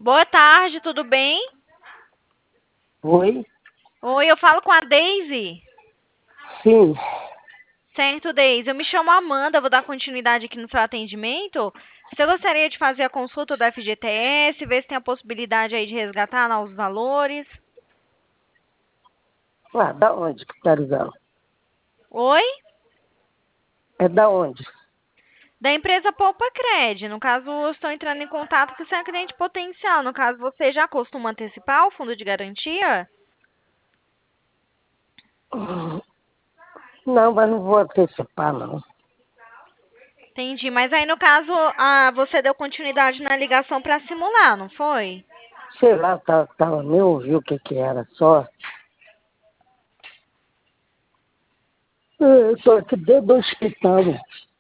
Boa tarde, tudo bem? Oi? Oi, eu falo com a Daisy. Sim. Certo, Daisy. Eu me chamo Amanda, vou dar continuidade aqui no seu atendimento. Você gostaria de fazer a consulta do FGTS, ver se tem a possibilidade aí de resgatar novos valores? Ah, da onde que tá ligando? Oi? É da onde? Da empresa Poupa Cred. No caso, eu estou entrando em contato com o seu cliente potencial. No caso, você já costuma antecipar o fundo de garantia? Não, mas não vou antecipar, não. Entendi. Mas aí, no caso, você deu continuidade na ligação para simular, não foi? Sei lá, nem ouvi o que era, só. Eu tô aqui dentro do hospital.